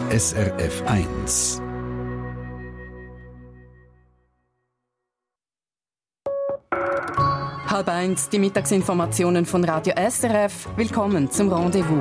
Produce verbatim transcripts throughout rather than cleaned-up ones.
S R F eins. Halb eins, die Mittagsinformationen von Radio S R F. Willkommen zum Rendezvous.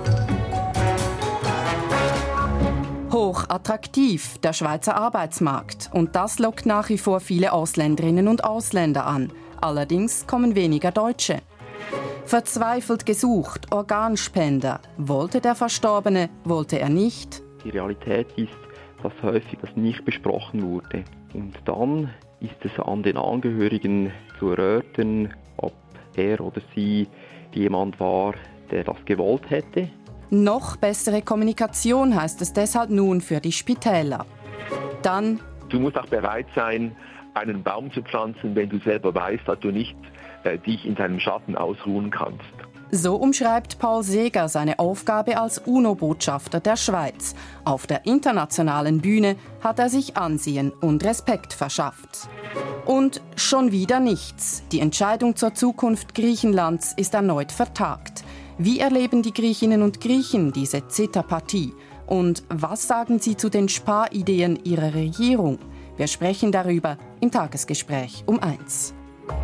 Hoch attraktiv, der Schweizer Arbeitsmarkt. Und das lockt nach wie vor viele Ausländerinnen und Ausländer an. Allerdings kommen weniger Deutsche. Verzweifelt gesucht, Organspender. Wollte der Verstorbene, wollte er nicht? Die Realität ist, dass häufig das nicht besprochen wurde. Und dann ist es an den Angehörigen zu erörtern, ob er oder sie jemand war, der das gewollt hätte. Noch bessere Kommunikation heißt es deshalb nun für die Spitäler. Dann: Du musst auch bereit sein, einen Baum zu pflanzen, wenn du selber weißt, dass du nicht äh, dich in seinem Schatten ausruhen kannst. So umschreibt Paul Seeger seine Aufgabe als UNO-Botschafter der Schweiz. Auf der internationalen Bühne hat er sich Ansehen und Respekt verschafft. Und schon wieder nichts. Die Entscheidung zur Zukunft Griechenlands ist erneut vertagt. Wie erleben die Griechinnen und Griechen diese Zitterpartie? Und was sagen sie zu den Sparideen ihrer Regierung? Wir sprechen darüber im Tagesgespräch um eins.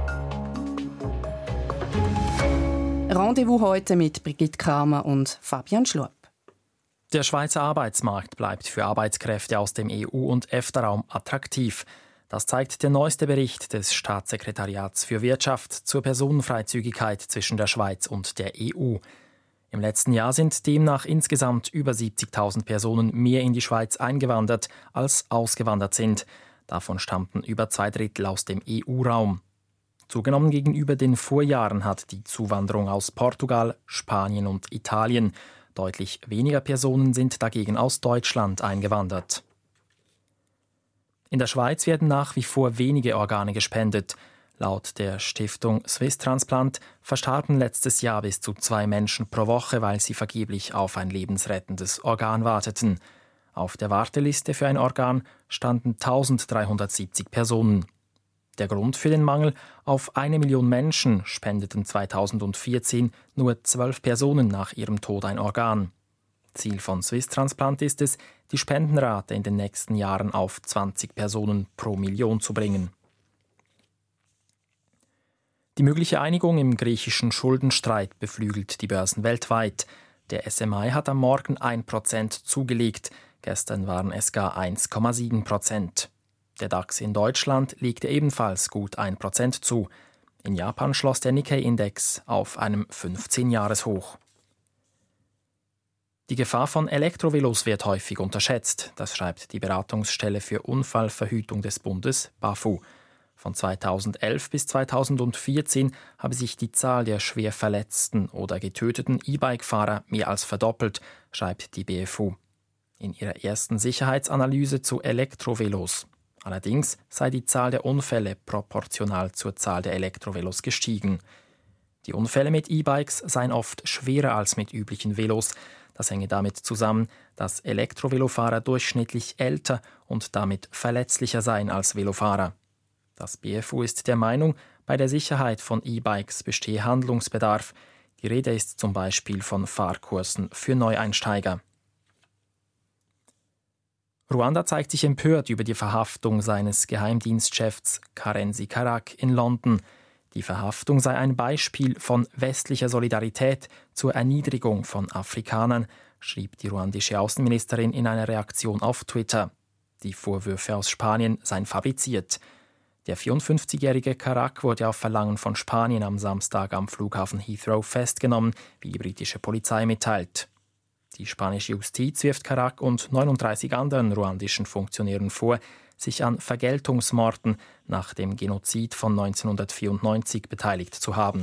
Rendezvous heute mit Brigitte Kramer und Fabian Schlupp. Der Schweizer Arbeitsmarkt bleibt für Arbeitskräfte aus dem E U- und EFTA-Raum attraktiv. Das zeigt der neueste Bericht des Staatssekretariats für Wirtschaft zur Personenfreizügigkeit zwischen der Schweiz und der E U. Im letzten Jahr sind demnach insgesamt über siebzigtausend Personen mehr in die Schweiz eingewandert, als ausgewandert sind. Davon stammten über zwei Drittel aus dem E U-Raum. Zugenommen gegenüber den Vorjahren hat die Zuwanderung aus Portugal, Spanien und Italien. Deutlich weniger Personen sind dagegen aus Deutschland eingewandert. In der Schweiz werden nach wie vor wenige Organe gespendet. Laut der Stiftung Swiss Transplant verstarben letztes Jahr bis zu zwei Menschen pro Woche, weil sie vergeblich auf ein lebensrettendes Organ warteten. Auf der Warteliste für ein Organ standen eintausenddreihundertsiebzig Personen. Der Grund für den Mangel: auf eine Million Menschen spendeten zweitausendvierzehn nur zwölf Personen nach ihrem Tod ein Organ. Ziel von Swiss Transplant ist es, die Spendenrate in den nächsten Jahren auf zwanzig Personen pro Million zu bringen. Die mögliche Einigung im griechischen Schuldenstreit beflügelt die Börsen weltweit. Der S M I hat am Morgen ein Prozent zugelegt, gestern waren es gar eins Komma sieben Prozent. Der DAX in Deutschland legte ebenfalls gut ein Prozent zu. In Japan schloss der Nikkei-Index auf einem fünfzehn-Jahres-Hoch. Die Gefahr von Elektrovelos wird häufig unterschätzt. Das schreibt die Beratungsstelle für Unfallverhütung des Bundes, BAFU. Von zweitausendelf bis zweitausendvierzehn habe sich die Zahl der schwer verletzten oder getöteten E-Bike-Fahrer mehr als verdoppelt, schreibt die B F U. In ihrer ersten Sicherheitsanalyse zu Elektrovelos. Allerdings sei die Zahl der Unfälle proportional zur Zahl der Elektrovelos gestiegen. Die Unfälle mit E-Bikes seien oft schwerer als mit üblichen Velos. Das hänge damit zusammen, dass Elektrovelofahrer durchschnittlich älter und damit verletzlicher seien als Velofahrer. Das B F U ist der Meinung, bei der Sicherheit von E-Bikes bestehe Handlungsbedarf. Die Rede ist zum Beispiel von Fahrkursen für Neueinsteiger. Ruanda zeigt sich empört über die Verhaftung seines Geheimdienstchefs Karenzi Karake in London. Die Verhaftung sei ein Beispiel von westlicher Solidarität zur Erniedrigung von Afrikanern, schrieb die ruandische Außenministerin in einer Reaktion auf Twitter. Die Vorwürfe aus Spanien seien fabriziert. Der vierundfünfzigjährige Karake wurde auf Verlangen von Spanien am Samstag am Flughafen Heathrow festgenommen, wie die britische Polizei mitteilt. Die spanische Justiz wirft Karake und neununddreißig anderen ruandischen Funktionären vor, sich an Vergeltungsmorden nach dem Genozid von neunzehnhundertvierundneunzig beteiligt zu haben.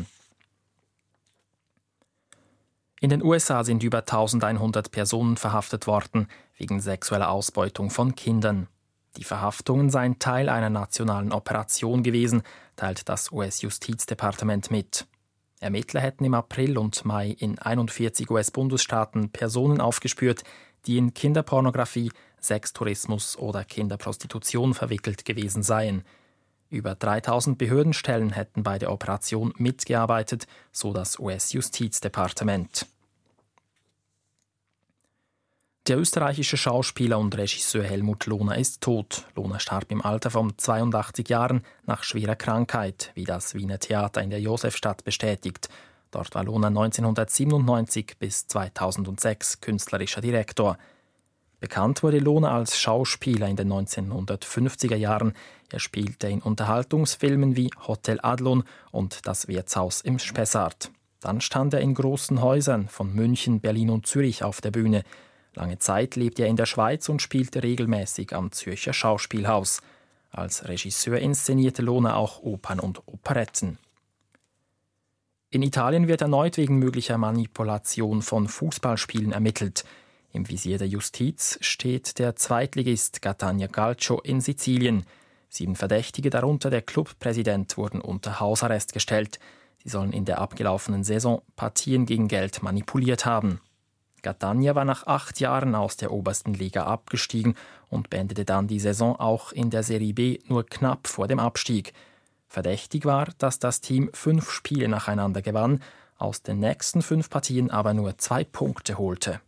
In den U S A sind über eintausendeinhundert Personen verhaftet worden wegen sexueller Ausbeutung von Kindern. Die Verhaftungen seien Teil einer nationalen Operation gewesen, teilt das U S-Justizdepartement mit. Ermittler hätten im April und Mai in einundvierzig U S-Bundesstaaten Personen aufgespürt, die in Kinderpornografie, Sextourismus oder Kinderprostitution verwickelt gewesen seien. Über dreitausend Behördenstellen hätten bei der Operation mitgearbeitet, so das U S-Justizdepartement. Der österreichische Schauspieler und Regisseur Helmut Lohner ist tot. Lohner starb im Alter von zweiundachtzig Jahren nach schwerer Krankheit, wie das Wiener Theater in der Josefstadt bestätigt. Dort war Lohner neunzehnhundertsiebenundneunzig bis zweitausendsechs künstlerischer Direktor. Bekannt wurde Lohner als Schauspieler in den neunzehnhundertfünfziger Jahren. Er spielte in Unterhaltungsfilmen wie Hotel Adlon und Das Wirtshaus im Spessart. Dann stand er in großen Häusern von München, Berlin und Zürich auf der Bühne. Lange Zeit lebte er in der Schweiz und spielte regelmäßig am Zürcher Schauspielhaus. Als Regisseur inszenierte Lohner auch Opern und Operetten. In Italien wird erneut wegen möglicher Manipulation von Fußballspielen ermittelt. Im Visier der Justiz steht der Zweitligist Catania Calcio in Sizilien. Sieben Verdächtige, darunter der Clubpräsident, wurden unter Hausarrest gestellt. Sie sollen in der abgelaufenen Saison Partien gegen Geld manipuliert haben. Catania war nach acht Jahren aus der obersten Liga abgestiegen und beendete dann die Saison auch in der Serie B nur knapp vor dem Abstieg. Verdächtig war, dass das Team fünf Spiele nacheinander gewann, aus den nächsten fünf Partien aber nur zwei Punkte holte.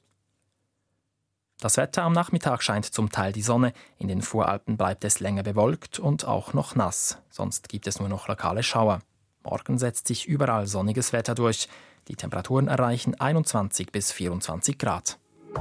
Das Wetter am Nachmittag scheint zum Teil die Sonne, in den Voralpen bleibt es länger bewölkt und auch noch nass, sonst gibt es nur noch lokale Schauer. Morgen setzt sich überall sonniges Wetter durch. Die Temperaturen erreichen einundzwanzig bis vierundzwanzig Grad.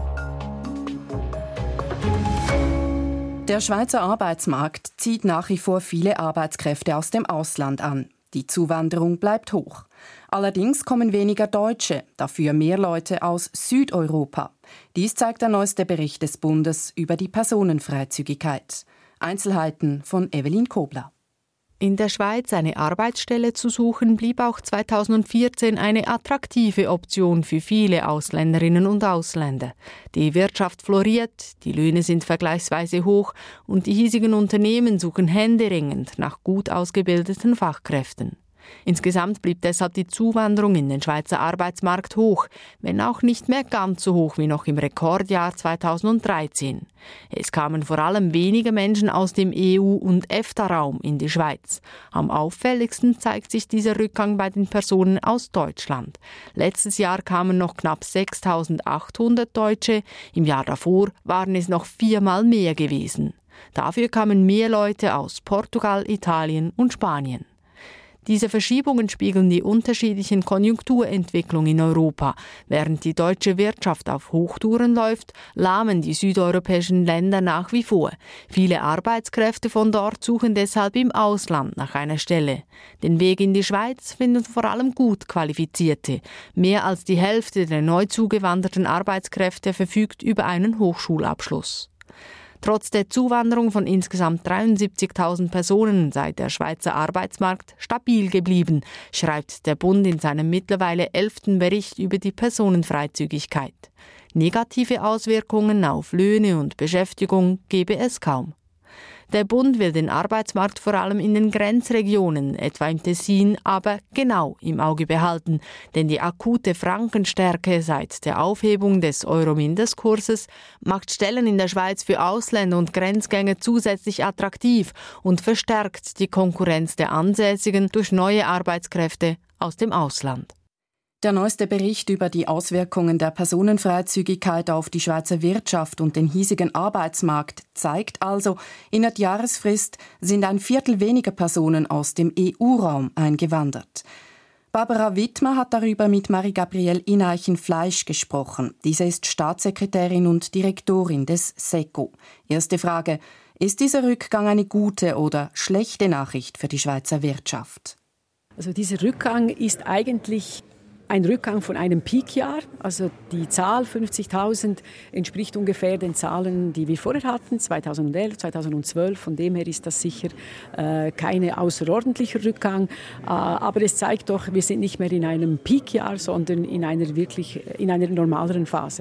Der Schweizer Arbeitsmarkt zieht nach wie vor viele Arbeitskräfte aus dem Ausland an. Die Zuwanderung bleibt hoch. Allerdings kommen weniger Deutsche, dafür mehr Leute aus Südeuropa. Dies zeigt der neueste Bericht des Bundes über die Personenfreizügigkeit. Einzelheiten von Evelyn Kobler. In der Schweiz eine Arbeitsstelle zu suchen, blieb auch zweitausendvierzehn eine attraktive Option für viele Ausländerinnen und Ausländer. Die Wirtschaft floriert, die Löhne sind vergleichsweise hoch und die hiesigen Unternehmen suchen händeringend nach gut ausgebildeten Fachkräften. Insgesamt blieb deshalb die Zuwanderung in den Schweizer Arbeitsmarkt hoch, wenn auch nicht mehr ganz so hoch wie noch im Rekordjahr zweitausenddreizehn. Es kamen vor allem wenige Menschen aus dem E U- und EFTA-Raum in die Schweiz. Am auffälligsten zeigt sich dieser Rückgang bei den Personen aus Deutschland. Letztes Jahr kamen noch knapp sechstausendachthundert Deutsche, im Jahr davor waren es noch viermal mehr gewesen. Dafür kamen mehr Leute aus Portugal, Italien und Spanien. Diese Verschiebungen spiegeln die unterschiedlichen Konjunkturentwicklungen in Europa. Während die deutsche Wirtschaft auf Hochtouren läuft, lahmen die südeuropäischen Länder nach wie vor. Viele Arbeitskräfte von dort suchen deshalb im Ausland nach einer Stelle. Den Weg in die Schweiz finden vor allem gut Qualifizierte. Mehr als die Hälfte der neu zugewanderten Arbeitskräfte verfügt über einen Hochschulabschluss. Trotz der Zuwanderung von insgesamt dreiundsiebzigtausend Personen sei der Schweizer Arbeitsmarkt stabil geblieben, schreibt der Bund in seinem mittlerweile elften Bericht über die Personenfreizügigkeit. Negative Auswirkungen auf Löhne und Beschäftigung gebe es kaum. Der Bund will den Arbeitsmarkt vor allem in den Grenzregionen, etwa im Tessin, aber genau im Auge behalten. Denn die akute Frankenstärke seit der Aufhebung des Euro-Mindestkurses macht Stellen in der Schweiz für Ausländer und Grenzgänger zusätzlich attraktiv und verstärkt die Konkurrenz der Ansässigen durch neue Arbeitskräfte aus dem Ausland. Der neueste Bericht über die Auswirkungen der Personenfreizügigkeit auf die Schweizer Wirtschaft und den hiesigen Arbeitsmarkt zeigt also, in der Jahresfrist sind ein Viertel weniger Personen aus dem E U-Raum eingewandert. Barbara Wittmer hat darüber mit Marie-Gabrielle Ineichen-Fleisch gesprochen. Diese ist Staatssekretärin und Direktorin des SECO. Erste Frage: Ist dieser Rückgang eine gute oder schlechte Nachricht für die Schweizer Wirtschaft? Also dieser Rückgang ist eigentlich ein Rückgang von einem Peakjahr, also die Zahl fünfzigtausend entspricht ungefähr den Zahlen, die wir vorher hatten, zweitausendelf, zweitausendzwölf. Von dem her ist das sicher äh, kein außerordentlicher Rückgang. Äh, aber es zeigt doch, wir sind nicht mehr in einem Peakjahr, sondern in einer wirklich in einer normaleren Phase.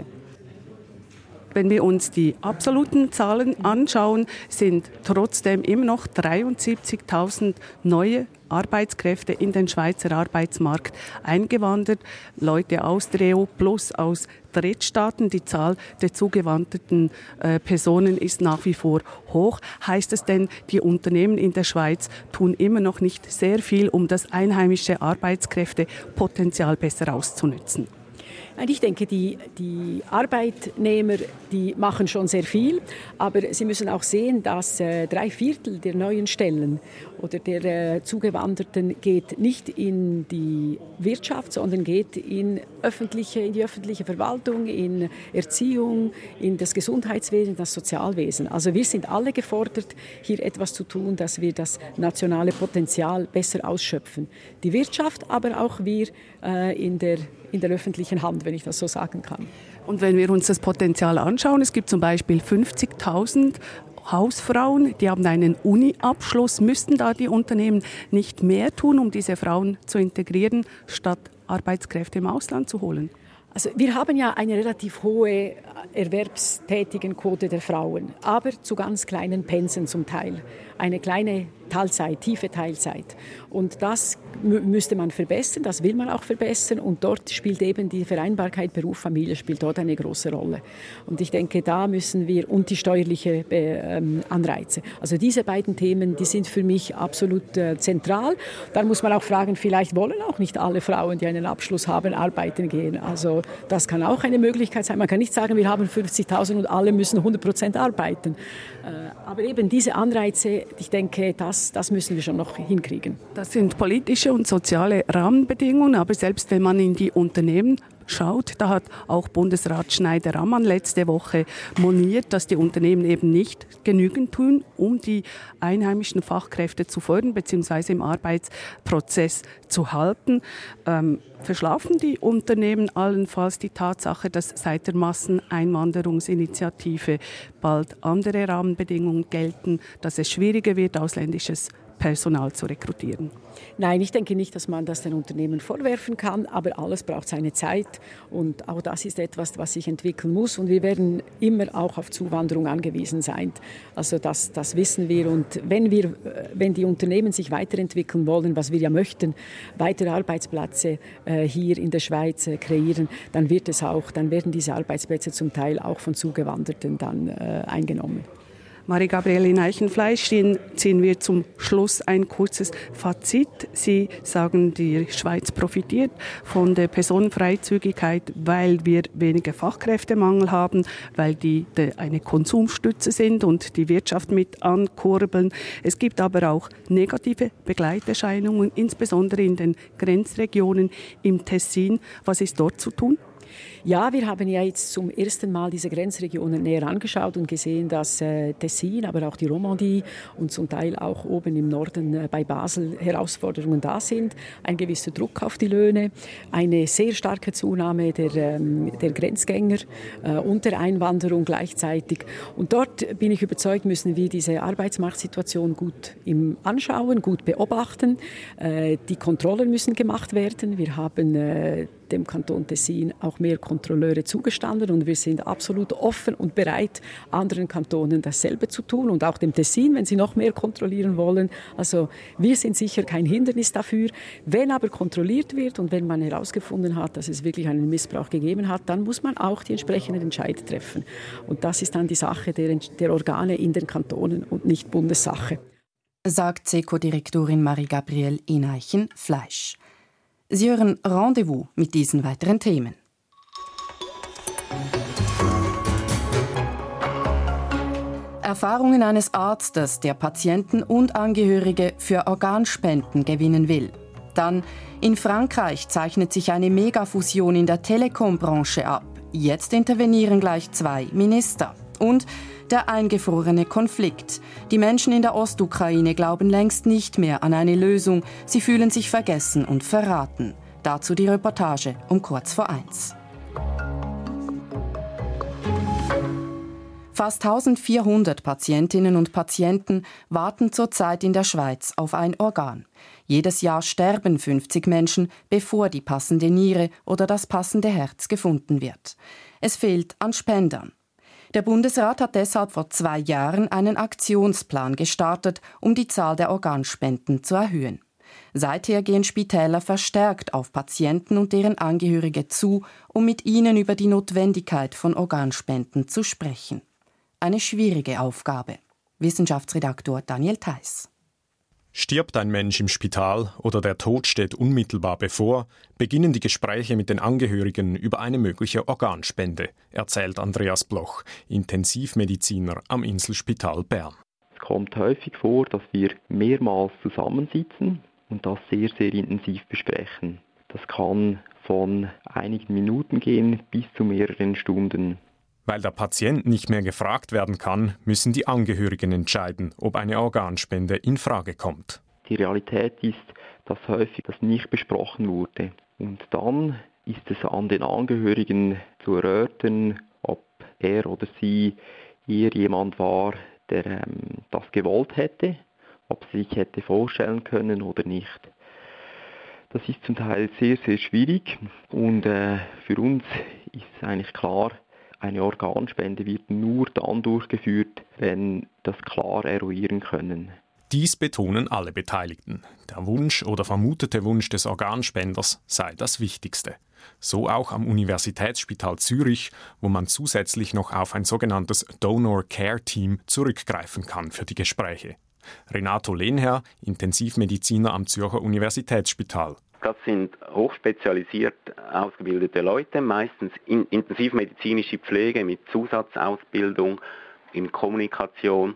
Wenn wir uns die absoluten Zahlen anschauen, sind trotzdem immer noch dreiundsiebzigtausend neue Arbeitskräfte in den Schweizer Arbeitsmarkt eingewandert. Leute aus der E U plus aus Drittstaaten. Die Zahl der zugewanderten äh, Personen ist nach wie vor hoch. Heißt es denn, die Unternehmen in der Schweiz tun immer noch nicht sehr viel, um das einheimische Arbeitskräftepotenzial besser auszunutzen? Ich denke, die, die Arbeitnehmer, die machen schon sehr viel, aber sie müssen auch sehen, dass äh, drei Viertel der neuen Stellen oder der äh, Zugewanderten geht nicht in die Wirtschaft, sondern geht in, öffentliche, in die öffentliche Verwaltung, in Erziehung, in das Gesundheitswesen, das Sozialwesen. Also wir sind alle gefordert, hier etwas zu tun, dass wir das nationale Potenzial besser ausschöpfen. Die Wirtschaft, aber auch wir äh, in der in der öffentlichen Hand, wenn ich das so sagen kann. Und wenn wir uns das Potenzial anschauen, es gibt zum Beispiel fünfzigtausend Hausfrauen, die haben einen Uni-Abschluss. Müssten da die Unternehmen nicht mehr tun, um diese Frauen zu integrieren, statt Arbeitskräfte im Ausland zu holen? Also wir haben ja eine relativ hohe erwerbstätigen Quote der Frauen, aber zu ganz kleinen Pensen zum Teil. Eine kleine Teilzeit, tiefe Teilzeit. Und das m- müsste man verbessern, das will man auch verbessern. Und dort spielt eben die Vereinbarkeit Beruf, Familie spielt dort eine große Rolle. Und ich denke, da müssen wir, und die steuerliche äh, Anreize. Also diese beiden Themen, die sind für mich absolut äh, zentral. Dann muss man auch fragen, vielleicht wollen auch nicht alle Frauen, die einen Abschluss haben, arbeiten gehen. Also das kann auch eine Möglichkeit sein. Man kann nicht sagen, wir haben fünfzigtausend und alle müssen hundert Prozent arbeiten. Äh, aber eben diese Anreize, ich denke, das, das müssen wir schon noch hinkriegen. Das sind politische und soziale Rahmenbedingungen, aber selbst wenn man in die Unternehmen schaut, da hat auch Bundesrat Schneider-Ammann letzte Woche moniert, dass die Unternehmen eben nicht genügend tun, um die einheimischen Fachkräfte zu fördern bzw. im Arbeitsprozess zu halten. Ähm, verschlafen die Unternehmen allenfalls die Tatsache, dass seit der Masseneinwanderungsinitiative bald andere Rahmenbedingungen gelten, dass es schwieriger wird, ausländisches Personal zu rekrutieren? Nein, ich denke nicht, dass man das den Unternehmen vorwerfen kann, aber alles braucht seine Zeit und auch das ist etwas, was sich entwickeln muss und wir werden immer auch auf Zuwanderung angewiesen sein. Also das, das wissen wir und wenn wir, wenn die Unternehmen sich weiterentwickeln wollen, was wir ja möchten, weitere Arbeitsplätze äh, hier in der Schweiz äh, kreieren, dann wird es auch, dann werden diese Arbeitsplätze zum Teil auch von Zugewanderten dann äh, eingenommen. Marie-Gabriele Neichenfleisch, ziehen wir zum Schluss ein kurzes Fazit. Sie sagen, die Schweiz profitiert von der Personenfreizügigkeit, weil wir weniger Fachkräftemangel haben, weil die eine Konsumstütze sind und die Wirtschaft mit ankurbeln. Es gibt aber auch negative Begleiterscheinungen, insbesondere in den Grenzregionen im Tessin. Was ist dort zu tun? Ja, wir haben ja jetzt zum ersten Mal diese Grenzregionen näher angeschaut und gesehen, dass äh, Tessin, aber auch die Romandie und zum Teil auch oben im Norden äh, bei Basel Herausforderungen da sind. Ein gewisser Druck auf die Löhne, eine sehr starke Zunahme der, ähm, der Grenzgänger äh, und der Einwanderung gleichzeitig. Und dort bin ich überzeugt, müssen wir diese Arbeitsmarktsituation gut im anschauen, gut beobachten. Äh, die Kontrollen müssen gemacht werden. Wir haben äh, dem Kanton Tessin auch mehr Kontrolleure zugestanden und wir sind absolut offen und bereit, anderen Kantonen dasselbe zu tun und auch dem Tessin, wenn sie noch mehr kontrollieren wollen. Also wir sind sicher kein Hindernis dafür. Wenn aber kontrolliert wird und wenn man herausgefunden hat, dass es wirklich einen Missbrauch gegeben hat, dann muss man auch die entsprechenden Entscheide treffen. Und das ist dann die Sache der, der Organe in den Kantonen und nicht Bundessache. Sagt SECO-Direktorin Marie-Gabriele Ineichen-Fleisch. Sie hören Rendezvous mit diesen weiteren Themen. Erfahrungen eines Arztes, der Patienten und Angehörige für Organspenden gewinnen will. Dann, in Frankreich zeichnet sich eine Megafusion in der Telekom-Branche ab. Jetzt intervenieren gleich zwei Minister. Und der eingefrorene Konflikt. Die Menschen in der Ostukraine glauben längst nicht mehr an eine Lösung. Sie fühlen sich vergessen und verraten. Dazu die Reportage um kurz vor eins. Fast eintausendvierhundert Patientinnen und Patienten warten zurzeit in der Schweiz auf ein Organ. Jedes Jahr sterben fünfzig Menschen, bevor die passende Niere oder das passende Herz gefunden wird. Es fehlt an Spendern. Der Bundesrat hat deshalb vor zwei Jahren einen Aktionsplan gestartet, um die Zahl der Organspenden zu erhöhen. Seither gehen Spitäler verstärkt auf Patienten und deren Angehörige zu, um mit ihnen über die Notwendigkeit von Organspenden zu sprechen. Eine schwierige Aufgabe. Wissenschaftsredaktor Daniel Theiss. Stirbt ein Mensch im Spital oder der Tod steht unmittelbar bevor, beginnen die Gespräche mit den Angehörigen über eine mögliche Organspende, erzählt Andreas Bloch, Intensivmediziner am Inselspital Bern. Es kommt häufig vor, dass wir mehrmals zusammensitzen und das sehr, sehr intensiv besprechen. Das kann von einigen Minuten gehen bis zu mehreren Stunden. Weil der Patient nicht mehr gefragt werden kann, müssen die Angehörigen entscheiden, ob eine Organspende in Frage kommt. Die Realität ist, dass häufig das nicht besprochen wurde. Und dann ist es an den Angehörigen zu erörtern, ob er oder sie eher jemand war, der ähm, das gewollt hätte, ob sie sich hätte vorstellen können oder nicht. Das ist zum Teil sehr, sehr schwierig und äh, für uns ist es eigentlich klar, eine Organspende wird nur dann durchgeführt, wenn das klar eruieren können. Dies betonen alle Beteiligten. Der Wunsch oder vermutete Wunsch des Organspenders sei das Wichtigste. So auch am Universitätsspital Zürich, wo man zusätzlich noch auf ein sogenanntes Donor Care Team zurückgreifen kann für die Gespräche. Renato Lehnherr, Intensivmediziner am Zürcher Universitätsspital. Das sind hochspezialisiert ausgebildete Leute, meistens in intensivmedizinische Pflege mit Zusatzausbildung in Kommunikation,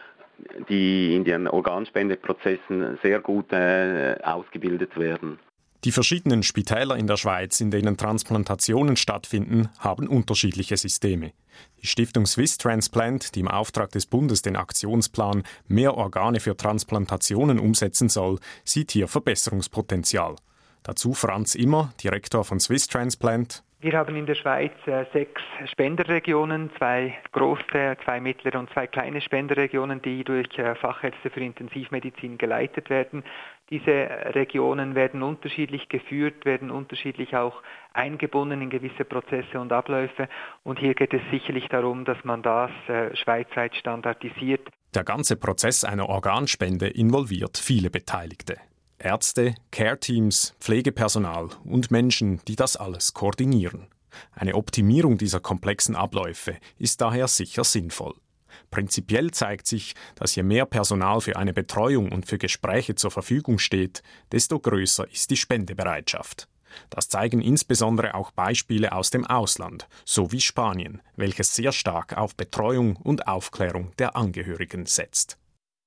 die in den Organspendeprozessen sehr gut äh, ausgebildet werden. Die verschiedenen Spitäler in der Schweiz, in denen Transplantationen stattfinden, haben unterschiedliche Systeme. Die Stiftung Swiss Transplant, die im Auftrag des Bundes den Aktionsplan Mehr Organe für Transplantationen umsetzen soll, sieht hier Verbesserungspotenzial. Dazu Franz Immer, Direktor von Swiss Transplant. Wir haben in der Schweiz äh, sechs Spenderregionen, zwei große, zwei mittlere und zwei kleine Spenderregionen, die durch äh, Fachärzte für Intensivmedizin geleitet werden. Diese Regionen werden unterschiedlich geführt, werden unterschiedlich auch eingebunden in gewisse Prozesse und Abläufe. Und hier geht es sicherlich darum, dass man das äh, schweizweit standardisiert. Der ganze Prozess einer Organspende involviert viele Beteiligte. Ärzte, Care-Teams, Pflegepersonal und Menschen, die das alles koordinieren. Eine Optimierung dieser komplexen Abläufe ist daher sicher sinnvoll. Prinzipiell zeigt sich, dass je mehr Personal für eine Betreuung und für Gespräche zur Verfügung steht, desto größer ist die Spendebereitschaft. Das zeigen insbesondere auch Beispiele aus dem Ausland, so wie Spanien, welches sehr stark auf Betreuung und Aufklärung der Angehörigen setzt.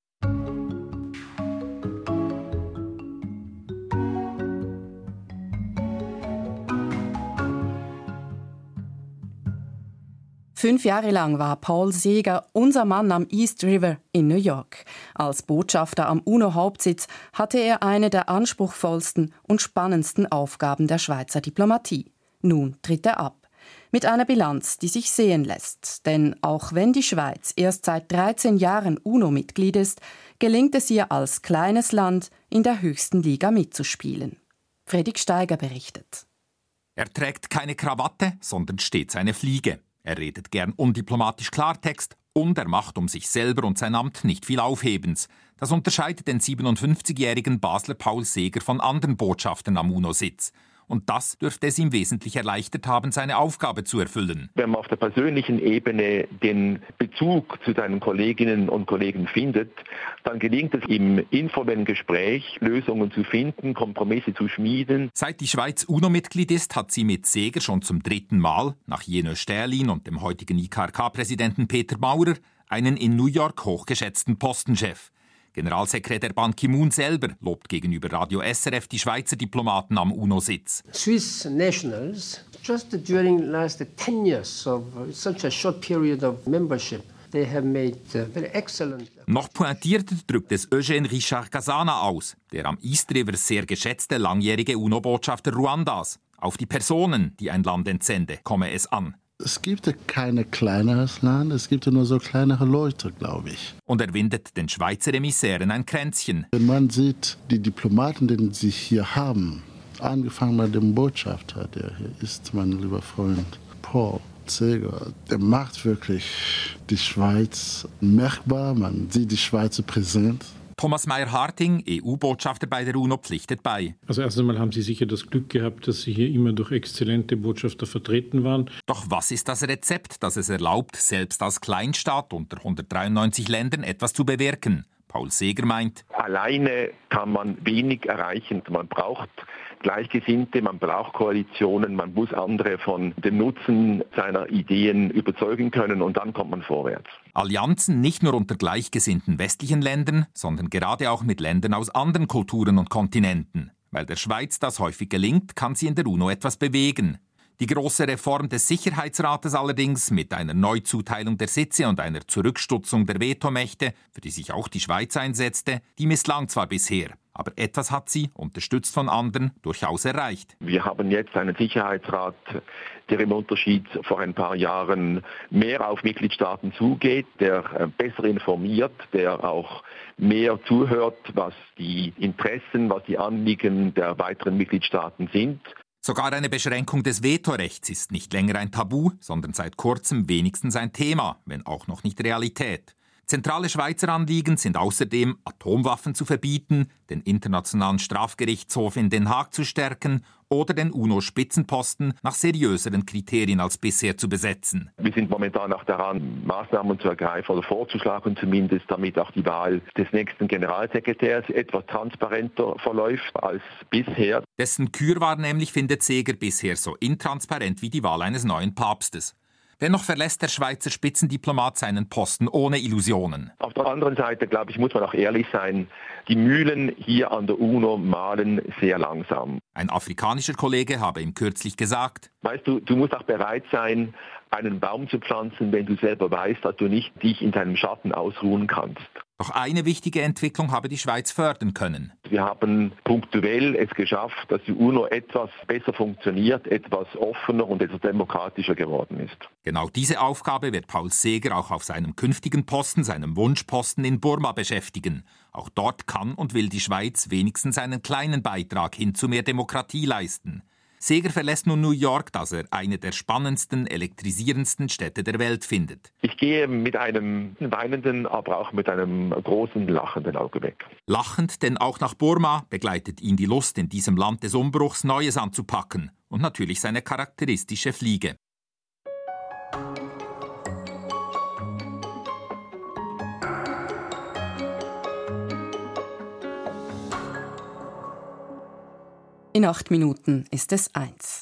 Fünf Jahre lang war Paul Seeger unser Mann am East River in New York. Als Botschafter am UNO-Hauptsitz hatte er eine der anspruchsvollsten und spannendsten Aufgaben der Schweizer Diplomatie. Nun tritt er ab. Mit einer Bilanz, die sich sehen lässt. Denn auch wenn die Schweiz erst seit dreizehn Jahren UNO-Mitglied ist, gelingt es ihr als kleines Land, in der höchsten Liga mitzuspielen. Fredrik Steiger berichtet. Er trägt keine Krawatte, sondern stets eine Fliege. Er redet gern undiplomatisch Klartext und er macht um sich selber und sein Amt nicht viel Aufhebens. Das unterscheidet den siebenundfünfzigjährigen Basler Paul Seeger von anderen Botschaftern am UNO-Sitz. Und das dürfte es ihm wesentlich erleichtert haben, seine Aufgabe zu erfüllen. Wenn man auf der persönlichen Ebene den Bezug zu seinen Kolleginnen und Kollegen findet, dann gelingt es im informellen Gespräch, Lösungen zu finden, Kompromisse zu schmieden. Seit die Schweiz UNO-Mitglied ist, hat sie mit Seeger schon zum dritten Mal, nach Jenö Stählin und dem heutigen I K R K-Präsidenten Peter Maurer, einen in New York hochgeschätzten Postenchef. Generalsekretär Ban Ki-moon selber lobt gegenüber Radio S R F die Schweizer Diplomaten am UNO-Sitz. Swiss nationals, just during the last ten years of such a short period of membership, they have made very excellent. Noch pointierter drückt es Eugène Richard Gasana aus, der am East River sehr geschätzte langjährige UNO-Botschafter Ruandas. Auf die Personen, die ein Land entsende, komme es an. Es gibt ja kein kleineres Land, es gibt ja nur so kleinere Leute, glaube ich. Und er windet den Schweizer Emissären ein Kränzchen. Wenn man sieht, die Diplomaten, die sie hier haben, angefangen bei dem Botschafter, der hier ist, mein lieber Freund Paul Seeger, der macht wirklich die Schweiz merkbar, man sieht die Schweizer präsent. Thomas Meyer-Harting, E U-Botschafter bei der UNO, pflichtet bei. Also erst einmal haben Sie sicher das Glück gehabt, dass Sie hier immer durch exzellente Botschafter vertreten waren. Doch was ist das Rezept, das es erlaubt, selbst als Kleinstaat unter hundertdreiundneunzig Ländern etwas zu bewirken? Paul Seeger meint: Alleine kann man wenig erreichen. Man braucht Gleichgesinnte, man braucht Koalitionen, man muss andere von dem Nutzen seiner Ideen überzeugen können und dann kommt man vorwärts. Allianzen nicht nur unter gleichgesinnten westlichen Ländern, sondern gerade auch mit Ländern aus anderen Kulturen und Kontinenten. Weil der Schweiz das häufig gelingt, kann sie in der UNO etwas bewegen. Die große Reform des Sicherheitsrates allerdings mit einer Neuzuteilung der Sitze und einer Zurückstutzung der Vetomächte, für die sich auch die Schweiz einsetzte, die misslang zwar bisher, aber etwas hat sie, unterstützt von anderen, durchaus erreicht. Wir haben jetzt einen Sicherheitsrat, der im Unterschied vor ein paar Jahren mehr auf Mitgliedstaaten zugeht, der besser informiert, der auch mehr zuhört, was die Interessen, was die Anliegen der weiteren Mitgliedstaaten sind. Sogar eine Beschränkung des Vetorechts ist nicht länger ein Tabu, sondern seit kurzem wenigstens ein Thema, wenn auch noch nicht Realität. Zentrale Schweizer Anliegen sind außerdem, Atomwaffen zu verbieten, den Internationalen Strafgerichtshof in Den Haag zu stärken oder den UNO-Spitzenposten nach seriöseren Kriterien als bisher zu besetzen. Wir sind momentan auch daran, Maßnahmen zu ergreifen oder vorzuschlagen zumindest, damit auch die Wahl des nächsten Generalsekretärs etwas transparenter verläuft als bisher. Dessen Kür war nämlich, findet Seeger, bisher so intransparent wie die Wahl eines neuen Papstes. Dennoch verlässt der Schweizer Spitzendiplomat seinen Posten ohne Illusionen. Auf der anderen Seite, glaube ich, muss man auch ehrlich sein, die Mühlen hier an der UNO mahlen sehr langsam. Ein afrikanischer Kollege habe ihm kürzlich gesagt: Weißt du, du musst auch bereit sein, einen Baum zu pflanzen, wenn du selber weißt, dass du nicht dich in deinem Schatten ausruhen kannst. Doch eine wichtige Entwicklung habe die Schweiz fördern können. Wir haben punktuell es geschafft, dass die UNO etwas besser funktioniert, etwas offener und etwas demokratischer geworden ist. Genau diese Aufgabe wird Paul Seeger auch auf seinem künftigen Posten, seinem Wunschposten in Burma beschäftigen. Auch dort kann und will die Schweiz wenigstens einen kleinen Beitrag hin zu mehr Demokratie leisten. Seeger verlässt nun New York, das er eine der spannendsten, elektrisierendsten Städte der Welt findet. Ich gehe mit einem weinenden, aber auch mit einem großen, lachenden Auge weg. Lachend, denn auch nach Burma begleitet ihn die Lust, in diesem Land des Umbruchs Neues anzupacken. Und natürlich seine charakteristische Fliege. In acht Minuten ist es eins.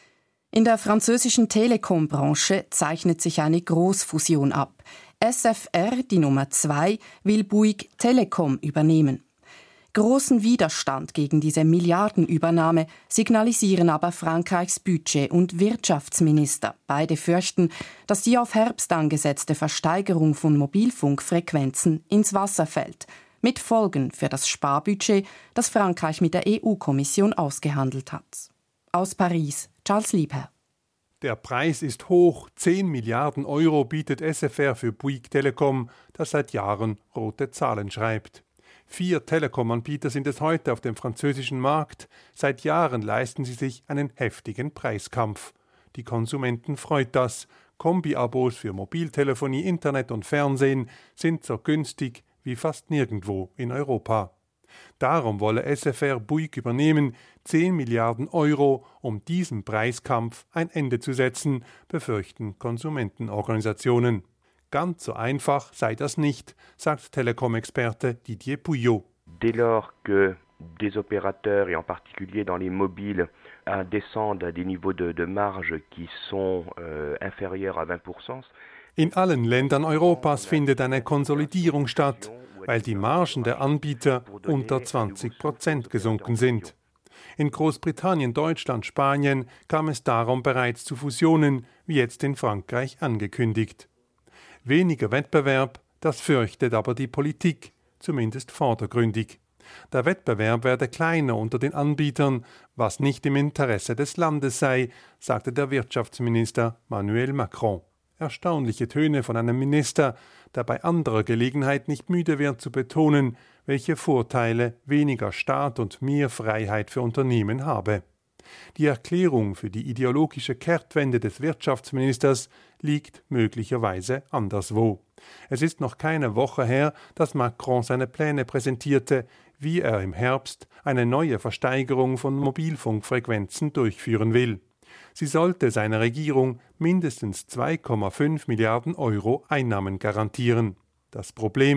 In der französischen Telekom-Branche zeichnet sich eine Großfusion ab. S F R, die Nummer zwei, will Bouygues Telecom übernehmen. Großen Widerstand gegen diese Milliardenübernahme signalisieren aber Frankreichs Budget- und Wirtschaftsminister. Beide fürchten, dass die auf Herbst angesetzte Versteigerung von Mobilfunkfrequenzen ins Wasser fällt. Mit Folgen für das Sparbudget, das Frankreich mit der E U-Kommission ausgehandelt hat. Aus Paris, Charles Liebherr. Der Preis ist hoch. zehn Milliarden Euro bietet S F R für Bouygues Telecom, das seit Jahren rote Zahlen schreibt. Vier Telekom-Anbieter sind es heute auf dem französischen Markt. Seit Jahren leisten sie sich einen heftigen Preiskampf. Die Konsumenten freut das. Kombi-Abos für Mobiltelefonie, Internet und Fernsehen sind so günstig wie fast nirgendwo in Europa. Darum wolle S F R Bouygues übernehmen, zehn Milliarden Euro, um diesem Preiskampf ein Ende zu setzen, befürchten Konsumentenorganisationen. Ganz so einfach sei das nicht, sagt Telekom-Experte Didier Pouillot. Dès lors que des opérateurs, et en particulier dans les mobiles, descendent à des niveaux de, de marge qui sont euh, inférieurs à vingt pour cent, in allen Ländern Europas findet eine Konsolidierung statt, weil die Margen der Anbieter unter zwanzig Prozent gesunken sind. In Großbritannien, Deutschland, Spanien kam es darum bereits zu Fusionen, wie jetzt in Frankreich angekündigt. Weniger Wettbewerb, das fürchtet aber die Politik, zumindest vordergründig. Der Wettbewerb werde kleiner unter den Anbietern, was nicht im Interesse des Landes sei, sagte der Wirtschaftsminister Emmanuel Macron. Erstaunliche Töne von einem Minister, der bei anderer Gelegenheit nicht müde wird zu betonen, welche Vorteile weniger Staat und mehr Freiheit für Unternehmen habe. Die Erklärung für die ideologische Kehrtwende des Wirtschaftsministers liegt möglicherweise anderswo. Es ist noch keine Woche her, dass Macron seine Pläne präsentierte, wie er im Herbst eine neue Versteigerung von Mobilfunkfrequenzen durchführen will. Sie sollte seiner Regierung mindestens zwei Komma fünf Milliarden Euro Einnahmen garantieren. Das Problem: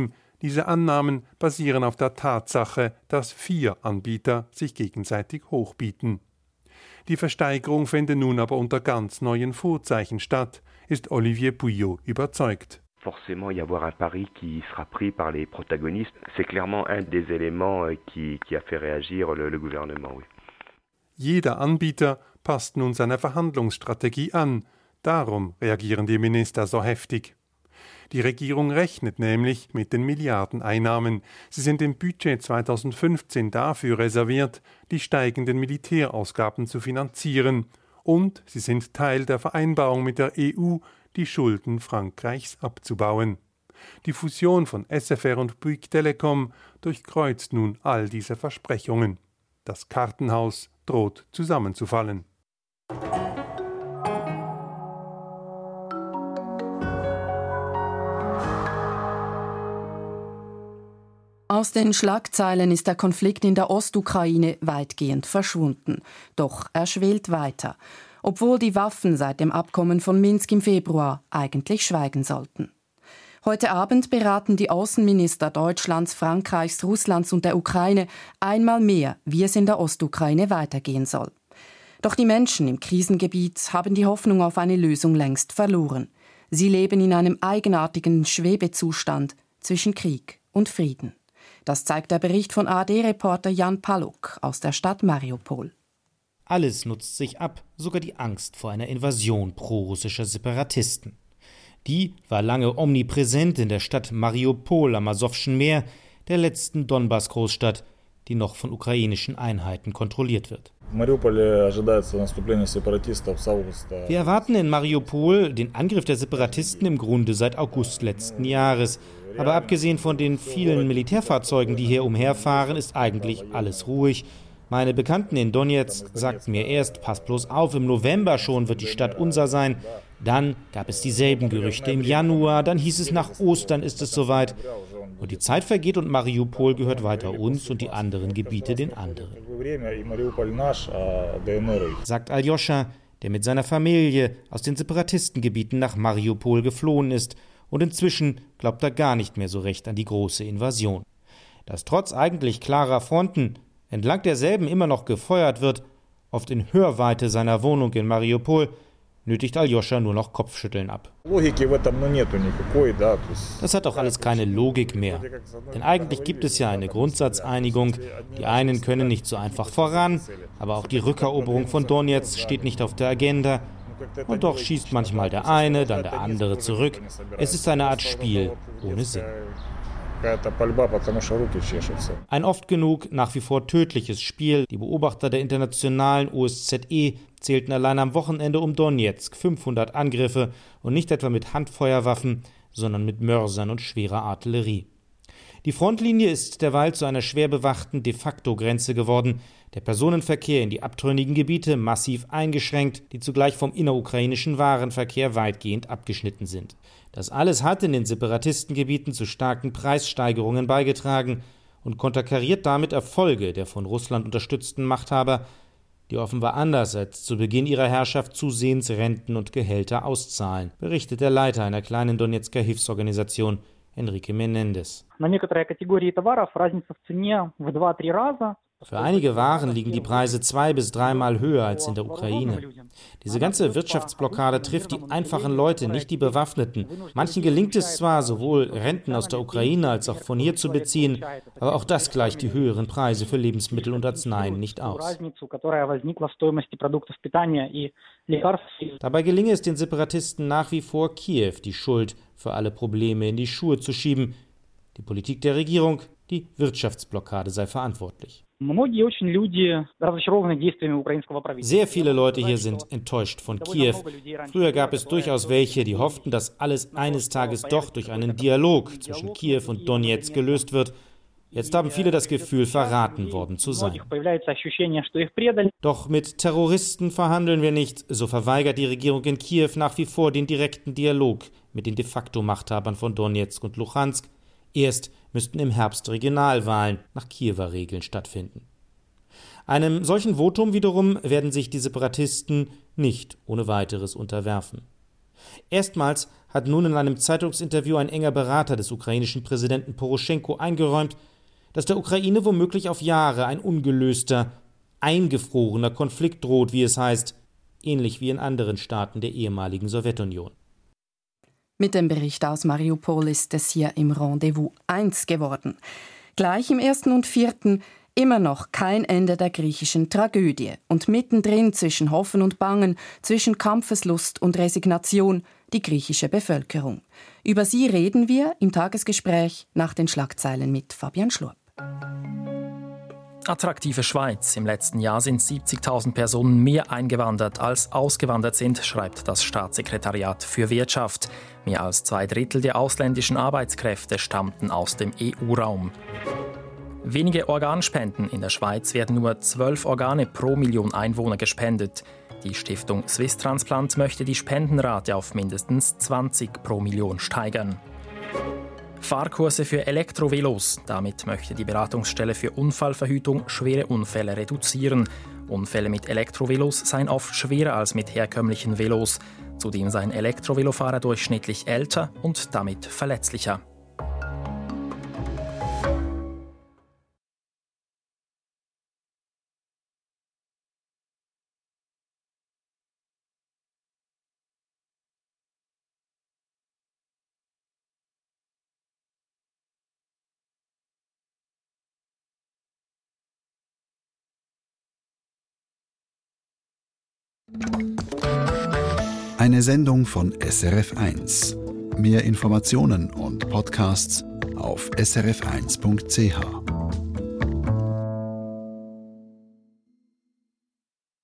Diese Annahmen basieren auf der Tatsache, dass vier Anbieter sich gegenseitig hochbieten. Die Versteigerung fände nun aber unter ganz neuen Vorzeichen statt, ist Olivier Pouillot überzeugt. Forcément y avoir un pari qui sera pris par les protagonistes. C'est clairement un des éléments qui, qui a fait réagir le, le gouvernement. Oui. Jeder Anbieter passt nun seine Verhandlungsstrategie an. Darum reagieren die Minister so heftig. Die Regierung rechnet nämlich mit den Milliardeneinnahmen. Sie sind im Budget zweitausendfünfzehn dafür reserviert, die steigenden Militärausgaben zu finanzieren. Und sie sind Teil der Vereinbarung mit der E U, die Schulden Frankreichs abzubauen. Die Fusion von S F R und Bouygues Telecom durchkreuzt nun all diese Versprechungen. Das Kartenhaus droht zusammenzufallen. Aus den Schlagzeilen ist der Konflikt in der Ostukraine weitgehend verschwunden. Doch er schwelt weiter, obwohl die Waffen seit dem Abkommen von Minsk im Februar eigentlich schweigen sollten. Heute Abend beraten die Außenminister Deutschlands, Frankreichs, Russlands und der Ukraine einmal mehr, wie es in der Ostukraine weitergehen soll. Doch die Menschen im Krisengebiet haben die Hoffnung auf eine Lösung längst verloren. Sie leben in einem eigenartigen Schwebezustand zwischen Krieg und Frieden. Das zeigt der Bericht von A R D-Reporter Jan Paluk aus der Stadt Mariupol. Alles nutzt sich ab, sogar die Angst vor einer Invasion prorussischer Separatisten. Die war lange omnipräsent in der Stadt Mariupol am Asowschen Meer, der letzten Donbass-Großstadt, die noch von ukrainischen Einheiten kontrolliert wird. Wir erwarten in Mariupol den Angriff der Separatisten im Grunde seit August letzten Jahres. Aber abgesehen von den vielen Militärfahrzeugen, die hier umherfahren, ist eigentlich alles ruhig. Meine Bekannten in Donetsk sagten mir erst, pass bloß auf, im November schon wird die Stadt unser sein. Dann gab es dieselben Gerüchte im Januar, dann hieß es, nach Ostern ist es soweit. Und die Zeit vergeht und Mariupol gehört weiter uns und die anderen Gebiete den anderen. Sagt Aljoscha, der mit seiner Familie aus den Separatistengebieten nach Mariupol geflohen ist. Und inzwischen glaubt er gar nicht mehr so recht an die große Invasion. Dass trotz eigentlich klarer Fronten entlang derselben immer noch gefeuert wird, oft in Hörweite seiner Wohnung in Mariupol, nötigt Aljoscha nur noch Kopfschütteln ab. Das hat doch alles keine Logik mehr. Denn eigentlich gibt es ja eine Grundsatzeinigung. Die einen können nicht so einfach voran, aber auch die Rückeroberung von Donetsk steht nicht auf der Agenda. Und doch schießt manchmal der eine, dann der andere zurück. Es ist eine Art Spiel ohne Sinn. Ein oft genug nach wie vor tödliches Spiel. Die Beobachter der internationalen O S Z E zählten allein am Wochenende um Donetsk fünfhundert Angriffe und nicht etwa mit Handfeuerwaffen, sondern mit Mörsern und schwerer Artillerie. Die Frontlinie ist derweil zu einer schwer bewachten De-facto-Grenze geworden, der Personenverkehr in die abtrünnigen Gebiete massiv eingeschränkt, die zugleich vom innerukrainischen Warenverkehr weitgehend abgeschnitten sind. Das alles hat in den Separatistengebieten zu starken Preissteigerungen beigetragen und konterkariert damit Erfolge der von Russland unterstützten Machthaber, die offenbar anders als zu Beginn ihrer Herrschaft zusehends Renten und Gehälter auszahlen, berichtet der Leiter einer kleinen Donetsker Hilfsorganisation, Enrique Menendez. Für einige Waren liegen die Preise zwei- bis dreimal höher als in der Ukraine. Diese ganze Wirtschaftsblockade trifft die einfachen Leute, nicht die Bewaffneten. Manchen gelingt es zwar, sowohl Renten aus der Ukraine als auch von hier zu beziehen, aber auch das gleicht die höheren Preise für Lebensmittel und Arzneien nicht aus. Dabei gelinge es den Separatisten nach wie vor, Kiew die Schuld für alle Probleme in die Schuhe zu schieben. Die Politik der Regierung, die Wirtschaftsblockade sei verantwortlich. Sehr viele Leute hier sind enttäuscht von Kiew. Früher gab es durchaus welche, die hofften, dass alles eines Tages doch durch einen Dialog zwischen Kiew und Donetsk gelöst wird. Jetzt haben viele das Gefühl, verraten worden zu sein. Doch mit Terroristen verhandeln wir nicht, so verweigert die Regierung in Kiew nach wie vor den direkten Dialog mit den de facto Machthabern von Donetsk und Luhansk. Erst müssten im Herbst Regionalwahlen nach Kiewer Regeln stattfinden. Einem solchen Votum wiederum werden sich die Separatisten nicht ohne weiteres unterwerfen. Erstmals hat nun in einem Zeitungsinterview ein enger Berater des ukrainischen Präsidenten Poroschenko eingeräumt, dass der Ukraine womöglich auf Jahre ein ungelöster, eingefrorener Konflikt droht, wie es heißt, ähnlich wie in anderen Staaten der ehemaligen Sowjetunion. Mit dem Bericht aus Mariupol ist es hier im Rendezvous eins geworden. Gleich im ersten und vierten immer noch kein Ende der griechischen Tragödie und mittendrin zwischen Hoffen und Bangen, zwischen Kampfeslust und Resignation die griechische Bevölkerung. Über sie reden wir im Tagesgespräch nach den Schlagzeilen mit Fabian Schlurp. Attraktive Schweiz. Im letzten Jahr sind siebzigtausend Personen mehr eingewandert als ausgewandert sind, schreibt das Staatssekretariat für Wirtschaft. Mehr als zwei Drittel der ausländischen Arbeitskräfte stammten aus dem E U-Raum. Wenige Organspenden. In der Schweiz werden nur zwölf Organe pro Million Einwohner gespendet. Die Stiftung Swiss Transplant möchte die Spendenrate auf mindestens zwanzig pro Million steigern. Fahrkurse für Elektrovelos. Damit möchte die Beratungsstelle für Unfallverhütung schwere Unfälle reduzieren. Unfälle mit Elektrovelos seien oft schwerer als mit herkömmlichen Velos. Zudem seien Elektrovelofahrer durchschnittlich älter und damit verletzlicher. Eine Sendung von S R F eins. Mehr Informationen und Podcasts auf s r f eins punkt c h.